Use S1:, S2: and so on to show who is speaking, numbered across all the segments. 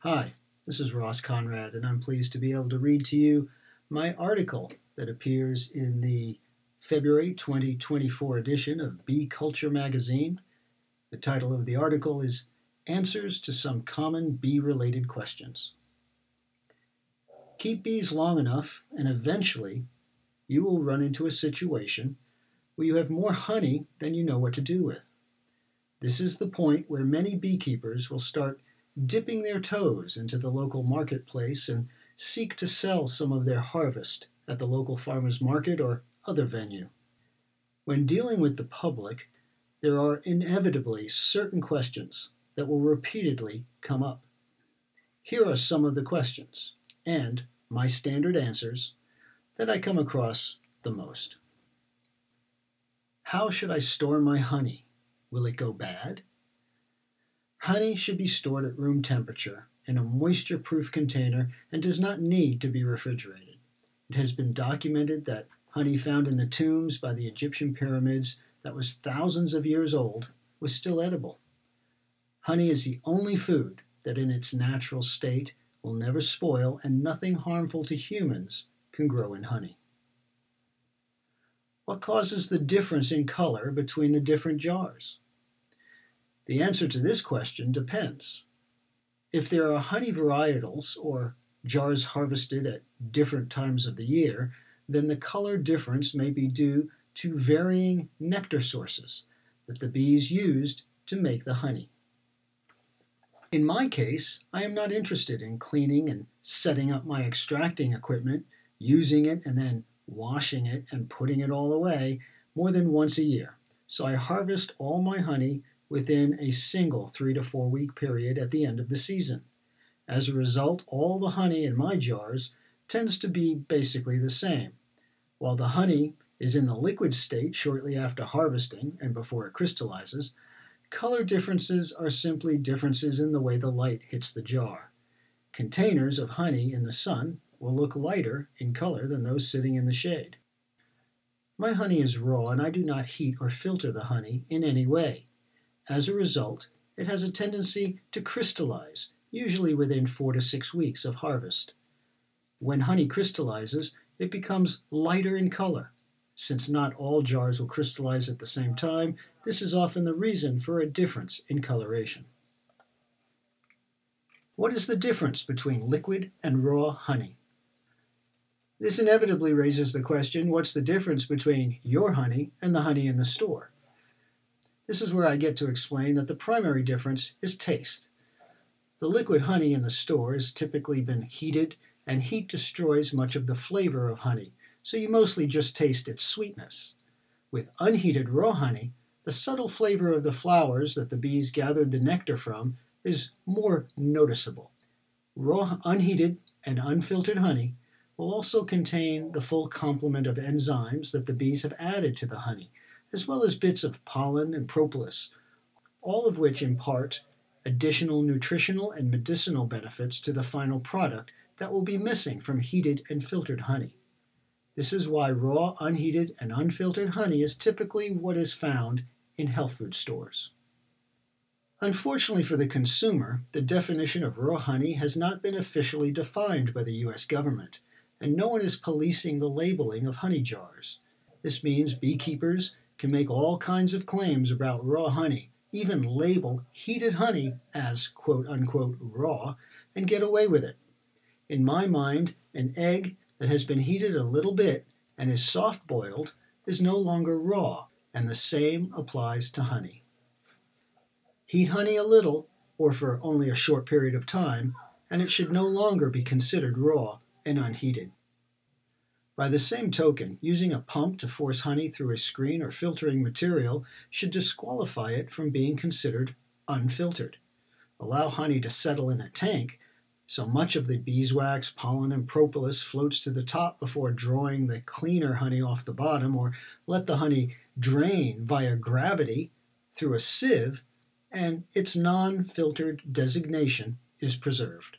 S1: Hi, this is Ross Conrad, and I'm pleased to be able to read to you my article that appears in the February 2024 edition of Bee Culture magazine. The title of the article is Answers to Some Common Bee-Related Questions. Keep bees long enough, and eventually you will run into a situation where you have more honey than you know what to do with. This is the point where many beekeepers will start dipping their toes into the local marketplace and seek to sell some of their harvest at the local farmers market or other venue. When dealing with the public, there are inevitably certain questions that will repeatedly come up. Here are some of the questions, and my standard answers, that I come across the most. How should I store my honey? Will it go bad? Honey should be stored at room temperature in a moisture-proof container and does not need to be refrigerated. It has been documented that honey found in the tombs by the Egyptian pyramids that was thousands of years old was still edible. Honey is the only food that in its natural state will never spoil, and nothing harmful to humans can grow in honey. What causes the difference in color between the different jars? The answer to this question depends. If there are honey varietals, or jars harvested at different times of the year, then the color difference may be due to varying nectar sources that the bees used to make the honey. In my case, I am not interested in cleaning and setting up my extracting equipment, using it and then washing it and putting it all away more than once a year. So I harvest all my honey within a single 3 to 4 week period at the end of the season. As a result, all the honey in my jars tends to be basically the same. While the honey is in the liquid state shortly after harvesting and before it crystallizes, color differences are simply differences in the way the light hits the jar. Containers of honey in the sun will look lighter in color than those sitting in the shade. My honey is raw, and I do not heat or filter the honey in any way. As a result, it has a tendency to crystallize, usually within 4 to 6 weeks of harvest. When honey crystallizes, it becomes lighter in color. Since not all jars will crystallize at the same time, this is often the reason for a difference in coloration. What is the difference between liquid and raw honey? This inevitably raises the question, what's the difference between your honey and the honey in the store? This is where I get to explain that the primary difference is taste. The liquid honey in the store has typically been heated, and heat destroys much of the flavor of honey, so you mostly just taste its sweetness. With unheated raw honey, the subtle flavor of the flowers that the bees gathered the nectar from is more noticeable. Raw, unheated, and unfiltered honey will also contain the full complement of enzymes that the bees have added to the honey, as well as bits of pollen and propolis, all of which impart additional nutritional and medicinal benefits to the final product that will be missing from heated and filtered honey. This is why raw, unheated, and unfiltered honey is typically what is found in health food stores. Unfortunately for the consumer, the definition of raw honey has not been officially defined by the U.S. government, and no one is policing the labeling of honey jars. This means beekeepers can make all kinds of claims about raw honey, even label heated honey as quote-unquote raw, and get away with it. In my mind, an egg that has been heated a little bit and is soft-boiled is no longer raw, and the same applies to honey. Heat honey a little, or for only a short period of time, and it should no longer be considered raw and unheated. By the same token, using a pump to force honey through a screen or filtering material should disqualify it from being considered unfiltered. Allow honey to settle in a tank so much of the beeswax, pollen, and propolis floats to the top before drawing the cleaner honey off the bottom, or let the honey drain via gravity through a sieve, and its non-filtered designation is preserved.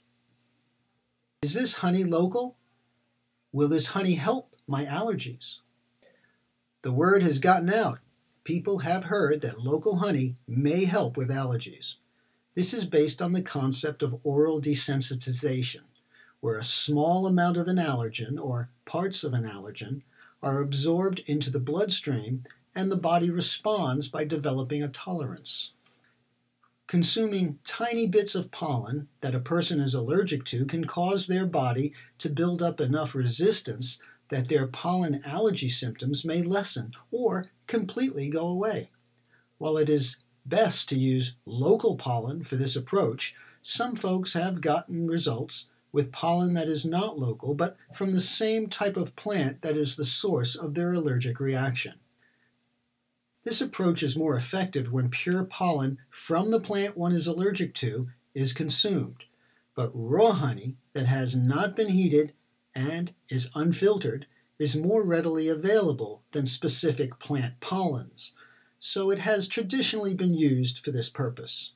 S1: Is this honey local? Will this honey help my allergies? The word has gotten out. People have heard that local honey may help with allergies. This is based on the concept of oral desensitization, where a small amount of an allergen, or parts of an allergen, are absorbed into the bloodstream and the body responds by developing a tolerance. Consuming tiny bits of pollen that a person is allergic to can cause their body to build up enough resistance that their pollen allergy symptoms may lessen or completely go away. While it is best to use local pollen for this approach, some folks have gotten results with pollen that is not local but from the same type of plant that is the source of their allergic reaction. This approach is more effective when pure pollen from the plant one is allergic to is consumed, but raw honey that has not been heated and is unfiltered is more readily available than specific plant pollens, so it has traditionally been used for this purpose.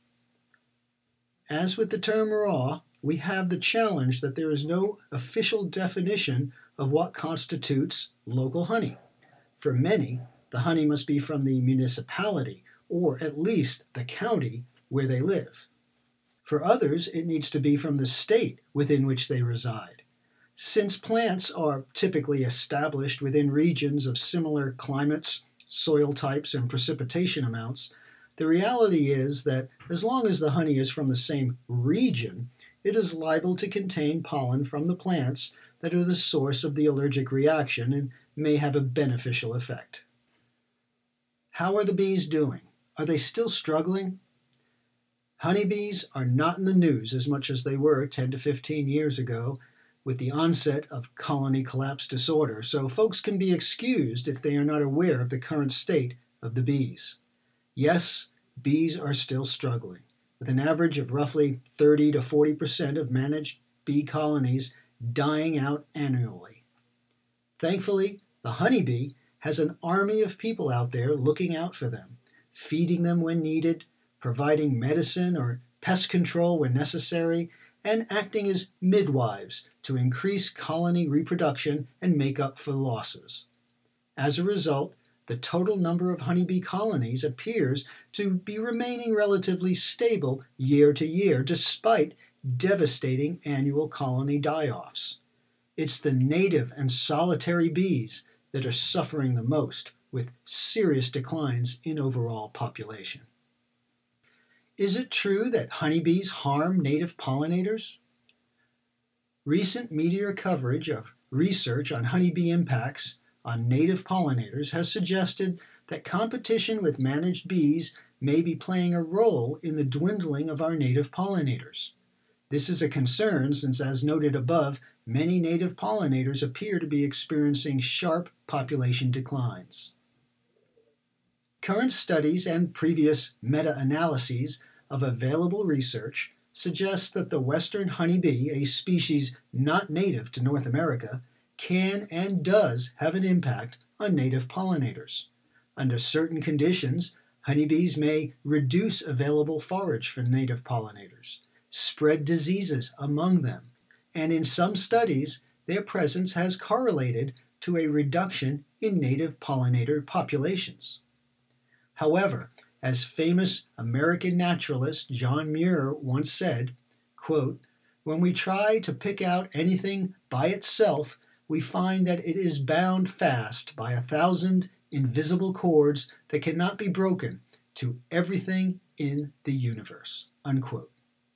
S1: As with the term raw, we have the challenge that there is no official definition of what constitutes local honey. For many, the honey must be from the municipality, or at least the county where they live. For others, it needs to be from the state within which they reside. Since plants are typically established within regions of similar climates, soil types, and precipitation amounts, the reality is that as long as the honey is from the same region, it is liable to contain pollen from the plants that are the source of the allergic reaction and may have a beneficial effect. How are the bees doing? Are they still struggling? Honeybees are not in the news as much as they were 10 to 15 years ago with the onset of colony collapse disorder, so folks can be excused if they are not aware of the current state of the bees. Yes, bees are still struggling, with an average of roughly 30 to 40% of managed bee colonies dying out annually. Thankfully, the honeybee has an army of people out there looking out for them, feeding them when needed, providing medicine or pest control when necessary, and acting as midwives to increase colony reproduction and make up for losses. As a result, the total number of honeybee colonies appears to be remaining relatively stable year to year, despite devastating annual colony die-offs. It's the native and solitary bees that are suffering the most, with serious declines in overall population. Is it true that honeybees harm native pollinators? Recent media coverage of research on honeybee impacts on native pollinators has suggested that competition with managed bees may be playing a role in the dwindling of our native pollinators. This is a concern since, as noted above, many native pollinators appear to be experiencing sharp population declines. Current studies and previous meta-analyses of available research suggest that the western honeybee, a species not native to North America, can and does have an impact on native pollinators. Under certain conditions, honeybees may reduce available forage for native pollinators, spread diseases among them, and in some studies, their presence has correlated to a reduction in native pollinator populations. However, as famous American naturalist John Muir once said, quote, "When we try to pick out anything by itself, we find that it is bound fast by 1,000 invisible cords that cannot be broken to everything in the universe." Unquote.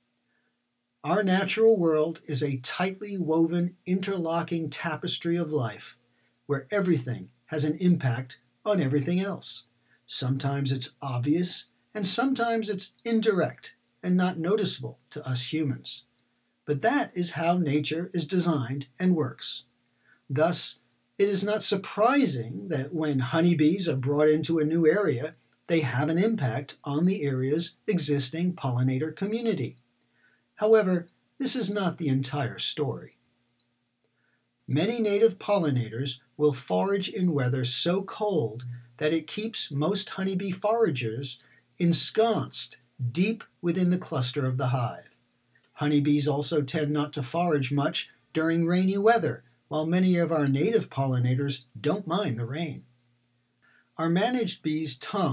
S1: Our natural world is a tightly woven, interlocking tapestry of life, where everything has an impact on everything else. Sometimes it's obvious, and sometimes it's indirect and not noticeable to us humans. But that is how nature is designed and works. Thus, it is not surprising that when honeybees are brought into a new area, they have an impact on the area's existing pollinator community. However, this is not the entire story. Many native pollinators will forage in weather so cold that it keeps most honeybee foragers ensconced deep within the cluster of the hive. Honeybees also tend not to forage much during rainy weather, while many of our native pollinators don't mind the rain. Our managed bees' tongues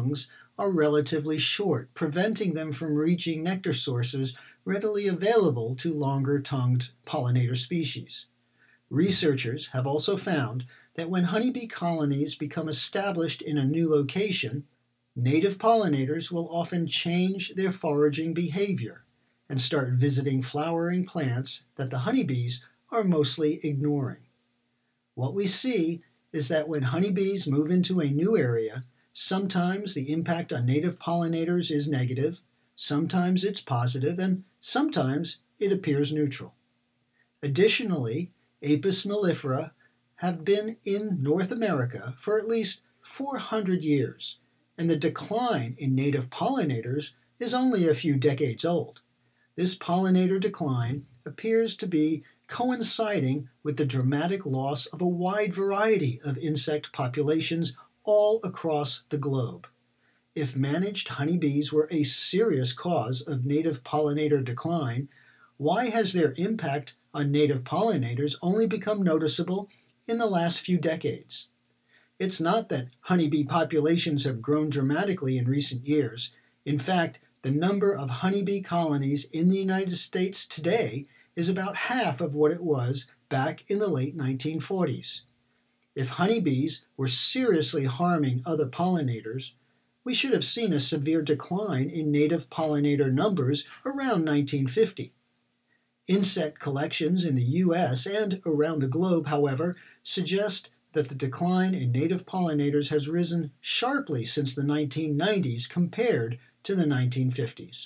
S1: are relatively short, preventing them from reaching nectar sources readily available to longer-tongued pollinator species. Researchers have also found that when honeybee colonies become established in a new location, native pollinators will often change their foraging behavior and start visiting flowering plants that the honeybees are mostly ignoring. What we see is that when honeybees move into a new area, sometimes the impact on native pollinators is negative, sometimes it's positive, and sometimes it appears neutral. Additionally, Apis mellifera have been in North America for at least 400 years, and the decline in native pollinators is only a few decades old. This pollinator decline appears to be coinciding with the dramatic loss of a wide variety of insect populations all across the globe. If managed honeybees were a serious cause of native pollinator decline, why has their impact on native pollinators only become noticeable in the last few decades? It's not that honeybee populations have grown dramatically in recent years. In fact, the number of honeybee colonies in the United States today is about half of what it was back in the late 1940s. If honeybees were seriously harming other pollinators, we should have seen a severe decline in native pollinator numbers around 1950. Insect collections in the U.S. and around the globe, however, suggest that the decline in native pollinators has risen sharply since the 1990s compared to the 1950s.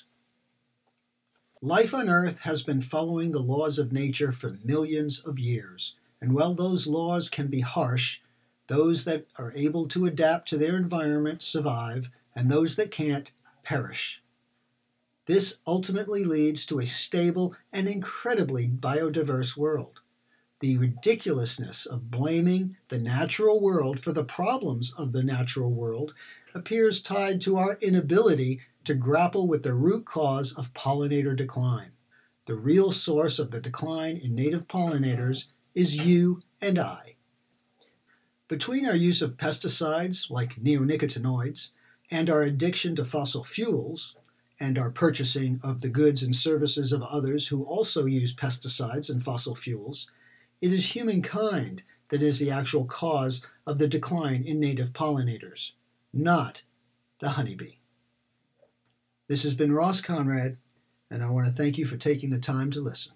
S1: Life on Earth has been following the laws of nature for millions of years, and while those laws can be harsh, those that are able to adapt to their environment survive, and those that can't perish. This ultimately leads to a stable and incredibly biodiverse world. The ridiculousness of blaming the natural world for the problems of the natural world appears tied to our inability to grapple with the root cause of pollinator decline. The real source of the decline in native pollinators is you and I. Between our use of pesticides like neonicotinoids and our addiction to fossil fuels, and our purchasing of the goods and services of others who also use pesticides and fossil fuels, it is humankind that is the actual cause of the decline in native pollinators, not the honeybee. This has been Ross Conrad, and I want to thank you for taking the time to listen.